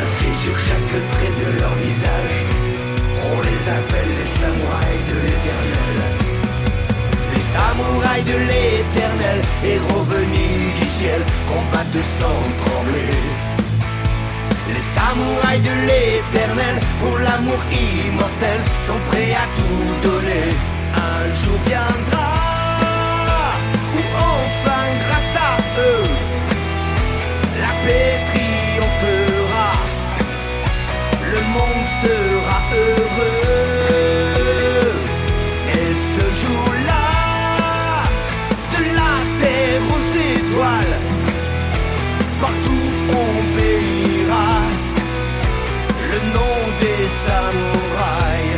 inscrits sur chaque trait de leur visage. On les appelle les samouraïs de l'éternel. Les samouraïs de l'éternel, héros venus du ciel, combattent sans trembler. Les samouraïs de l'éternel, pour l'amour immortel, sont prêts à tout donner. Un jour viendra où enfin grâce à eux la paix triomphera, le monde sera heureux. Et ce jour-là, de la terre aux étoiles, partout on bénira le nom des samouraïs.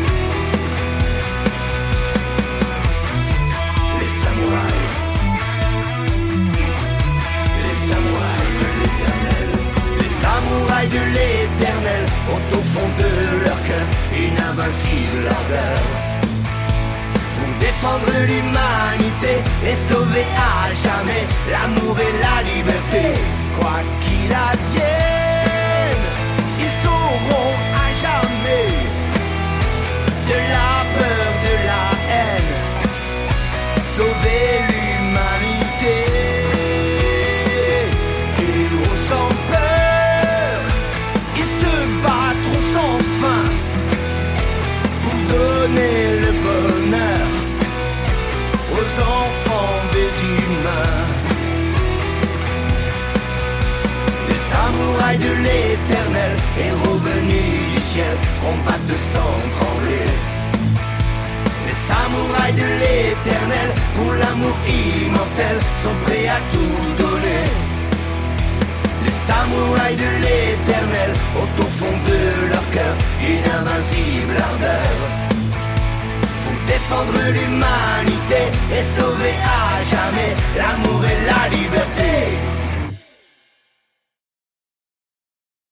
Les samouraïs, les samouraïs de l'éternel. Les samouraïs de l'éternel ont au fond de leur cœur une invincible ardeur pour défendre l'humanité et sauver à jamais l'amour et la liberté. Quoi qu'il advienne, ils sauront à jamais de la peur, de la haine, sauver l'humanité. Héros sans peur, ils se battront sans fin pour donner le bonheur aux enfants des humains. Les samouraïs de l'éternel, héros venus du ciel, combattent sans trembler. Les samouraïs de l'éternel, pour l'amour immortel, sont prêts à tout donner. Les samouraïs de l'éternel ont au fond de leur cœur une invincible ardeur pour défendre l'humanité et sauver à jamais l'amour et la liberté.